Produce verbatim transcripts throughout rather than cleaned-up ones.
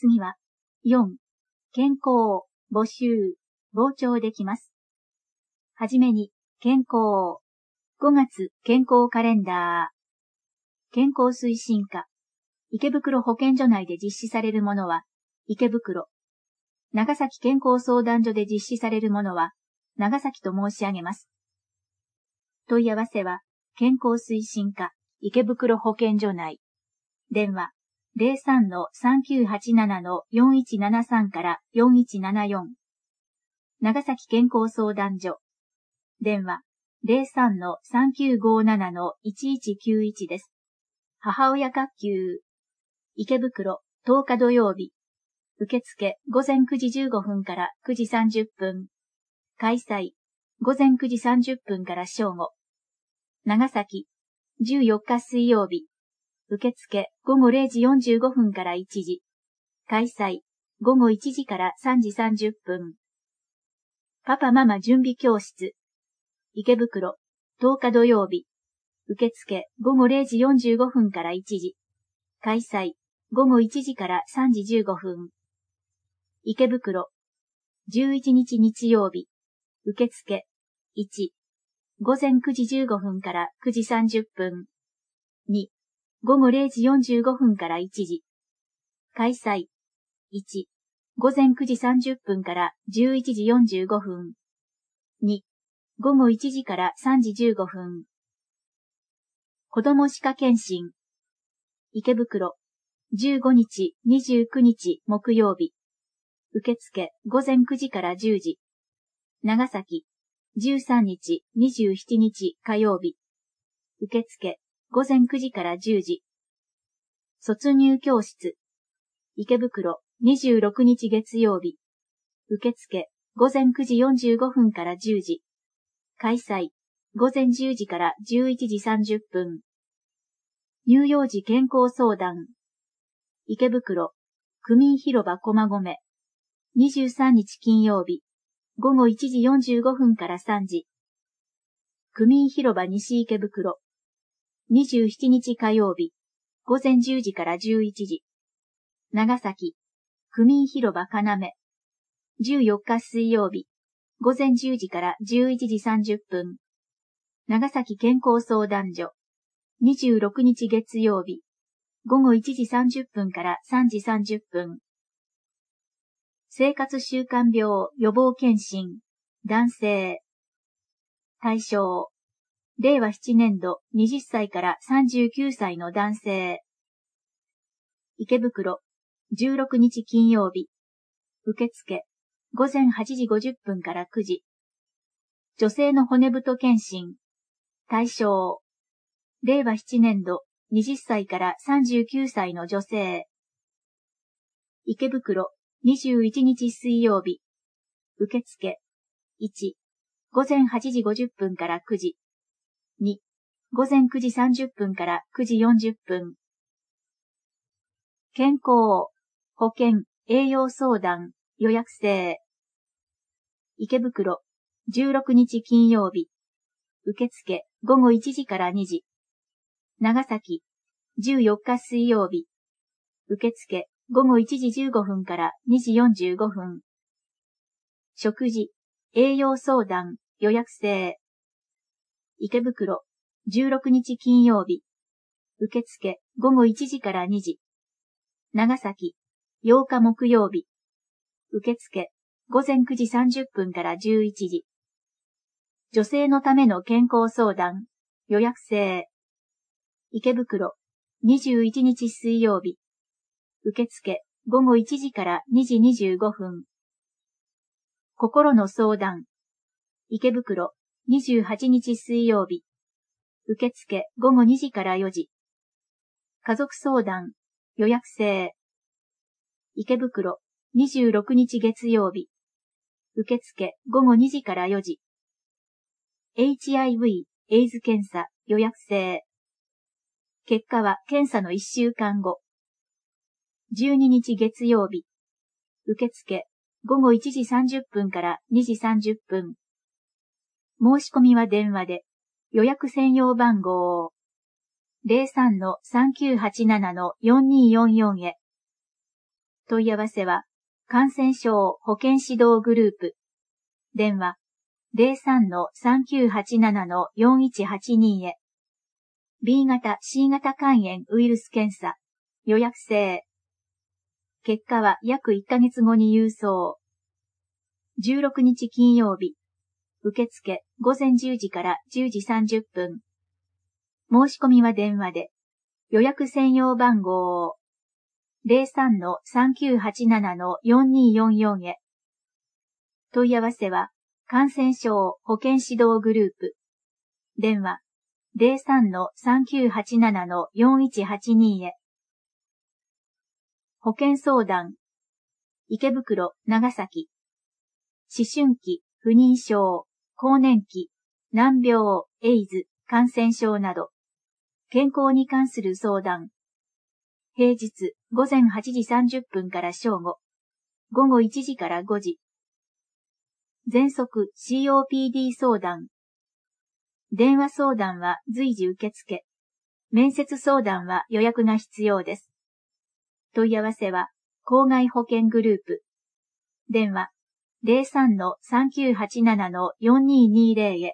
次は、よん、健康、募集、傍聴できます。はじめに、健康。ごがつ健康カレンダー。健康推進課。池袋保健所内で実施されるものは、池袋。長崎健康相談所で実施されるものは、長崎と申し上げます。問い合わせは、健康推進課、池袋保健所内。電話、ゼロさんのさんきゅうはちななのよんいちななさんからよんいちななよん。長崎健康相談所。電話、ゼロさんのさんきゅうごななのいちいちきゅういちです。母親学級。池袋、とおか土曜日。受付、ごぜんくじじゅうごふんからくじさんじゅっぷん。開催、ごぜんくじさんじゅっぷんから正午。長崎、じゅうよっか水曜日。受付、ごごれいじよんじゅうごふんからいちじ。開催、ごごいちじからさんじさんじゅっぷん。パパママ準備教室。池袋、とおか土曜日。受付、ごごれいじよんじゅうごふんからいちじ。開催、ごごいちじからさんじじゅうごふん。池袋、じゅういちにち日曜日。受付、いち、ごぜんくじじゅうごふんからくじさんじゅっぷん。に、ごごれいじよんじゅうごふんからいちじ。開催、いち、ごぜんくじさんじゅっぷんからじゅういちじよんじゅうごふん。に、ごごいちじからさんじじゅうごふん。子ども歯科検診。池袋、じゅうごにち、にじゅうくにち木曜日。受付、ごぜんくじからじゅうじ。長崎、じゅうさんにち、にじゅうしちにち火曜日。受付、ごぜんくじからじゅうじ。卒入教室。池袋、にじゅうろくにち月曜日。受付、ごぜんくじよんじゅうごふんからじゅうじ。開催、ごぜんじゅうじからじゅういちじさんじゅっぷん。乳幼児健康相談。池袋、区民広場駒込。にじゅうさんにち金曜日。ごごいちじよんじゅうごふんからさんじ。区民広場西池袋。にじゅうしちにち火曜日。ごぜんじゅうじからじゅういちじ。長崎、区民広場要。じゅうよっか水曜日。ごぜんじゅうじからじゅういちじさんじゅっぷん。長崎健康相談所。にじゅうろくにち月曜日。ごごいちじさんじゅっぷんからさんじさんじゅっぷん。生活習慣病予防検診。男性。対象。れいわななねんどはたちからさんじゅうきゅうさいの男性。池袋、じゅうろくにち金曜日。受付、ごぜんはちじごじゅっぷんからくじ。女性の骨太検診。対象。れいわななねんどはたちからさんじゅうきゅうさいの女性。池袋、にじゅういちにち水曜日。受付、いち、ごぜんはちじごじゅっぷんからくじ。に、ごぜんくじさんじゅっぷんからくじよんじゅっぷん。健康、保健、栄養相談、予約制。池袋、じゅうろくにち金曜日。受付、ごごいちじからにじ。長崎、じゅうよっか水曜日。受付、ごごいちじじゅうごふんからにじよんじゅうごふん。食事、栄養相談、予約制。池袋、じゅうろくにち金曜日。受付、ごごいちじからにじ。長崎、ようか木曜日。受付、ごぜんくじさんじゅっぷんからじゅういちじ。女性のための健康相談、予約制。池袋、にじゅういちにち水曜日。受付、ごごいちじからにじにじゅうごふん。心の相談。池袋、にじゅうはちにち水曜日。受付、ごごにじからよじ。家族相談、予約制。池袋、にじゅうろくにち月曜日。受付、ごごにじからよじ。エイチアイブイ、エイズ検査、予約制。結果は検査のいっしゅうかんご。じゅうににち月曜日。受付、ごごいちじさんじゅっぷんからにじさんじゅっぷん。申し込みは電話で、予約専用番号ゼロさんのさんきゅうはちななのよんにーよんよんへ。 問い合わせは、感染症保健指導グループ。電話、ゼロさんのさんきゅうはちななのよんいちはちに へ。B 型 C 型肝炎ウイルス検査。予約制。結果は約いっかげつごに郵送。じゅうろくにち金曜日。受付、ごぜんじゅうじからじゅうじさんじゅっぷん。申し込みは電話で。予約専用番号。ゼロさんのさんきゅうはちななのよんにーよんよん へ。問い合わせは、感染症保健指導グループ。電話、ゼロさんのさんきゅうはちななのよんいちはちに へ。保健相談。池袋、長崎。思春期、不妊症、更年期、難病、エイズ、感染症など、健康に関する相談。平日、ごぜんはちじさんじゅっぷんから正午、ごごいちじからごじ。喘息 シーオーピーディー 相談。電話相談は随時受付。面接相談は予約が必要です。問い合わせは、公害保険グループ。電話、ゼロさんのさんきゅうはちななのよんにーにーぜろ へ。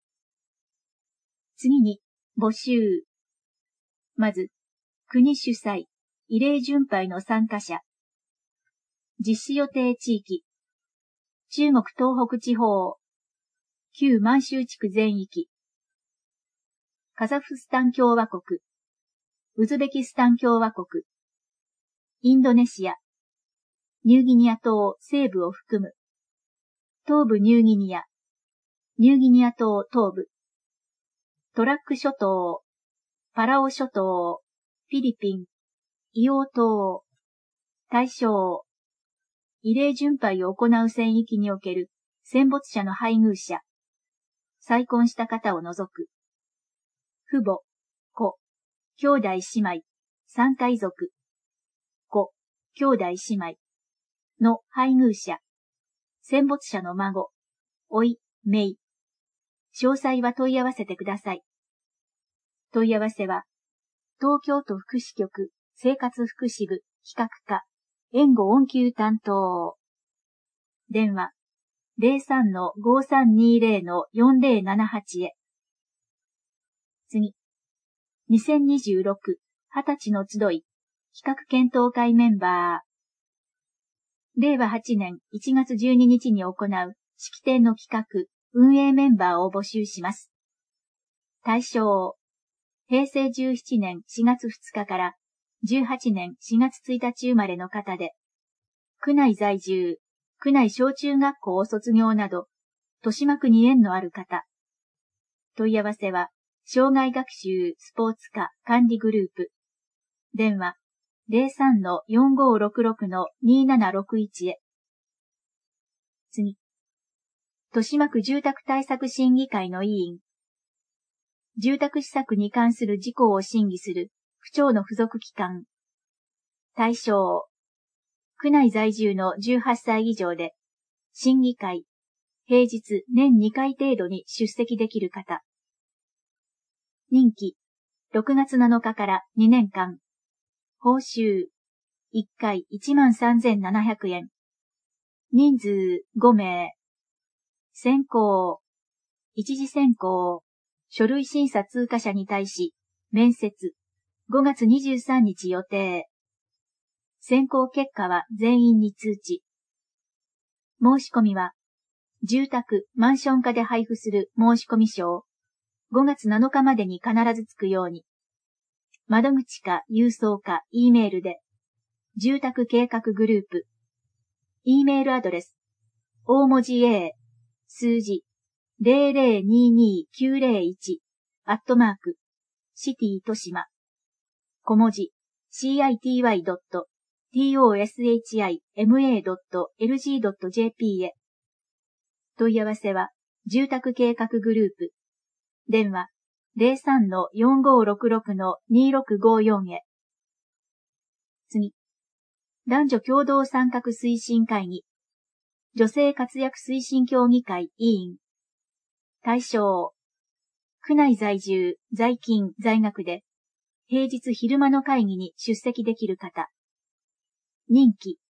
次に、募集。まず、国主催、慰霊巡拝の参加者。実施予定地域。中国東北地方。旧満州地区全域。カザフスタン共和国。ウズベキスタン共和国。インドネシア。ニューギニア島西部を含む。東部ニューギニア。ニューギニア島東部。トラック諸島。パラオ諸島。フィリピン。イオ島。対象。慰霊巡拝を行う戦域における戦没者の配偶者。再婚した方を除く。父母、子、兄弟姉妹、参加遺族。子、兄弟姉妹の配偶者。戦没者の孫、甥、姪。詳細は問い合わせてください。問い合わせは、東京都福祉局生活福祉部企画課援護応急担当。電話、ゼロさんのごさんにーぜろのよんぜろななはち へ。次。にせんにじゅうろく、はたちの集い、企画検討会メンバー。れいわはちねんいちがつじゅうににちに行う式典の企画、運営メンバーを募集します。対象。へいせいじゅうななねんしがつふつかからじゅうはちねんしがつついたち生まれの方で、区内在住、区内小中学校を卒業など、豊島区に縁のある方。問い合わせは、障害学習スポーツ科管理グループ。電話、ゼロさんのよんごーろくろくのにーななろくいち へ。次。豊島区住宅対策審議会の委員。住宅施策に関する事項を審議する、府庁の付属機関。対象。区内在住のじゅうはっさい以上で、審議会、平日年にかい程度に出席できる方。任期、ろくがつなのかからにねんかん。報酬、いっかいいちまんさんぜんななひゃくえん。人数ごめい。選考、一次選考、書類審査通過者に対し、面接、ごがつにじゅうさんにち予定。選考結果は全員に通知。申し込みは、住宅・マンション課で配布する申込書、ごがつなのかまでに必ずつくように。窓口か郵送か E メールで、住宅計画グループ。E メールアドレス、大文字 A、数字、ゼロゼロにーにーきゅうゼロいち、アットマーク、シティ豊島。小文字、シーアイティーワイドットトシマドットエルジードットジェーピー へ。問い合わせは、住宅計画グループ。電話、ゼロさんのよんごーろくろくのにーろくごーよん へ。次。男女共同参画推進会議。女性活躍推進協議会委員。対象。区内在住、在勤、在学で、平日昼間の会議に出席できる方。任期、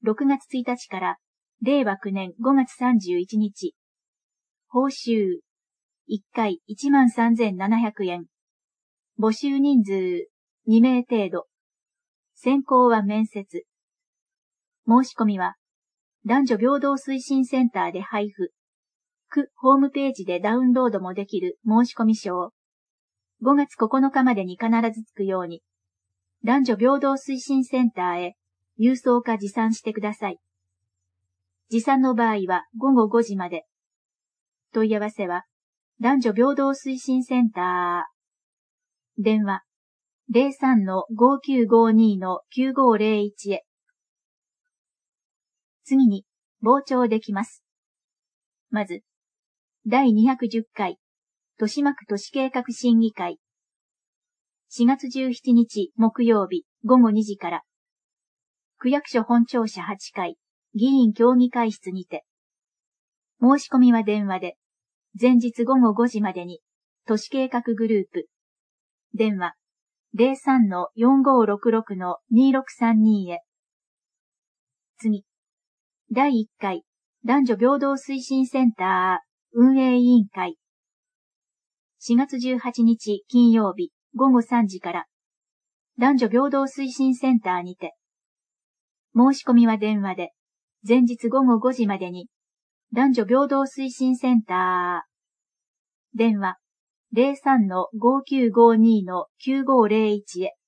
ろくがつついたちかられいわきゅうねんごがつさんじゅういちにち。報酬。いっかいいちまんさんぜんななひゃくえん。募集人数にめい程度。選考は面接。申し込みは男女平等推進センターで配布。区ホームページでダウンロードもできる申し込み書をごがつここのかまでに必ずつくように男女平等推進センターへ郵送か持参してください。持参の場合はごごごじまで。問い合わせは男女平等推進センター。電話 ゼロさんのごきゅうごにのきゅうごゼロいち へ。次に傍聴できます。まず、だいにひゃくじゅっかい豊島区都市計画審議会。しがつじゅうしちにち木曜日ごごにじから。区役所本庁舎はちかい議員協議会室にて。申し込みは電話で、前日ごごごじまでに都市計画グループ。電話 ゼロさんのよんごろくろくのにろくさんに へ。次。だいいっかい男女平等推進センター運営委員会。しがつじゅうはちにち金曜日ごごさんじから。男女平等推進センターにて。申し込みは電話で、前日ごごごじまでに男女平等推進センター。電話 ゼロさんのごきゅうごにのきゅうごゼロいち へ。